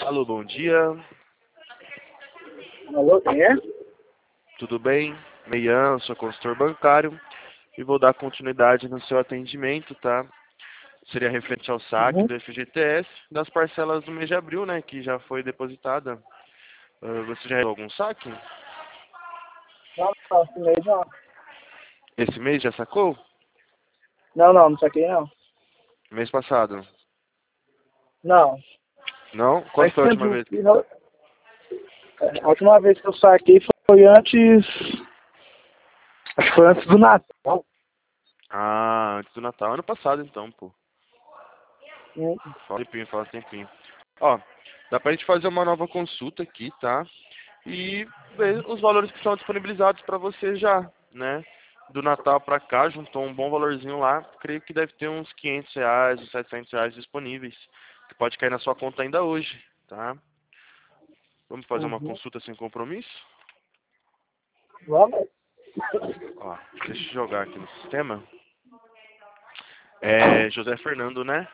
Alô, bom dia. Alô, quem é? Tudo bem? Meian, sou consultor bancário e vou dar continuidade no seu atendimento, tá? Seria referente ao saque Uhum. do FGTS das parcelas do mês de abril, né, que já foi depositada. Você já realizou algum saque? Não, esse mês não. Esse mês já sacou? Não saquei não. Mês passado? Não. Não? Quando Faz foi a última tempo vez? que não. A última vez que eu saquei foi antes. Acho que foi antes do Natal. Ah, antes do Natal. Ano passado, então, pô. Hum. Faz tempinho. Ó, dá pra gente fazer uma nova consulta aqui, tá? E ver os valores que são disponibilizados para você já, né? Do Natal para cá, juntou um bom valorzinho lá. Creio que deve ter uns R$ 500, uns R$ 700 disponíveis, que pode cair na sua conta ainda hoje, tá? Vamos fazer uma Uhum. consulta sem compromisso? Vamos. Ó, deixa eu jogar aqui no sistema. É José Fernando, né?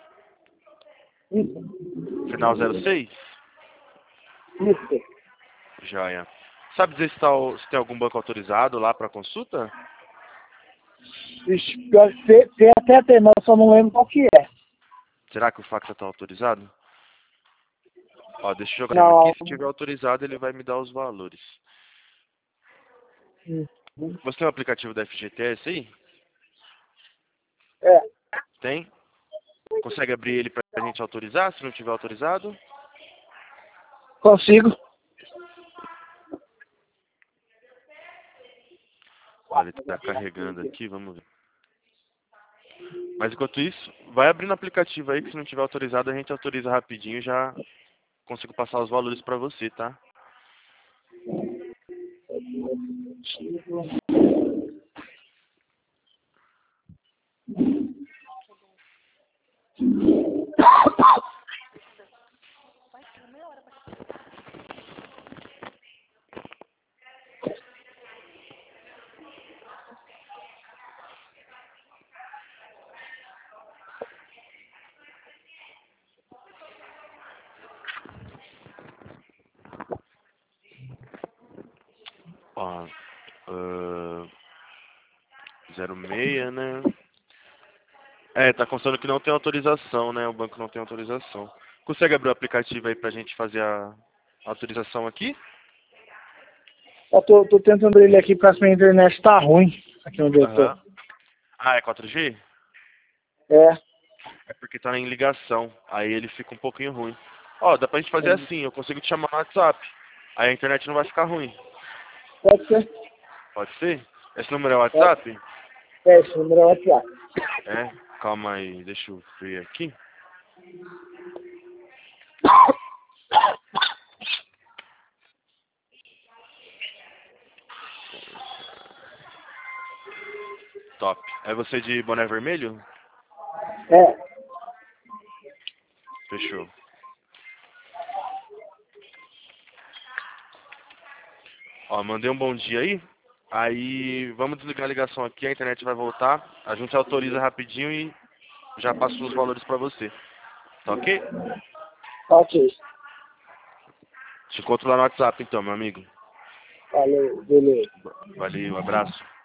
Isso. Final 06? Isso. Joia. Sabe dizer se tem algum banco autorizado lá para consulta? Ixi, tem até tem, mas eu só não lembro qual que é. Será que o fax está autorizado? Ó, deixa eu jogar no sistema Não. aqui. Se tiver autorizado, ele vai me dar os valores. Uhum. Você tem o aplicativo da FGTS aí? É. Tem? Consegue abrir ele pra gente autorizar, se não tiver autorizado? Consigo. Olha, ele tá carregando aqui, vamos ver. Mas enquanto isso, vai abrindo o aplicativo aí, que se não tiver autorizado, a gente autoriza rapidinho e já consigo passar os valores pra você, tá? Ó, 06, né? É, tá constando que não tem autorização, né? O banco não tem autorização. Consegue abrir o aplicativo aí pra gente fazer a autorização aqui? Eu tô tentando ele aqui porque a minha internet tá ruim. Aqui onde eu tô. Aham. Ah, é 4G? É. É porque tá em ligação. Aí ele fica um pouquinho ruim. Ó, dá pra gente fazer assim, eu consigo te chamar no WhatsApp. Aí a internet não vai ficar ruim. Pode ser. Pode ser? Esse número é o Pode. WhatsApp? É, esse número é o WhatsApp. É? Calma aí, deixa eu ver aqui. Top. É você de boné vermelho? É. Fechou. Ó, mandei um bom dia aí. Aí vamos desligar a ligação aqui, a internet vai voltar. A gente autoriza rapidinho e já passo os valores pra você. Tá ok? Ok. Te encontro lá no WhatsApp então, meu amigo. Valeu, beleza. Valeu, abraço.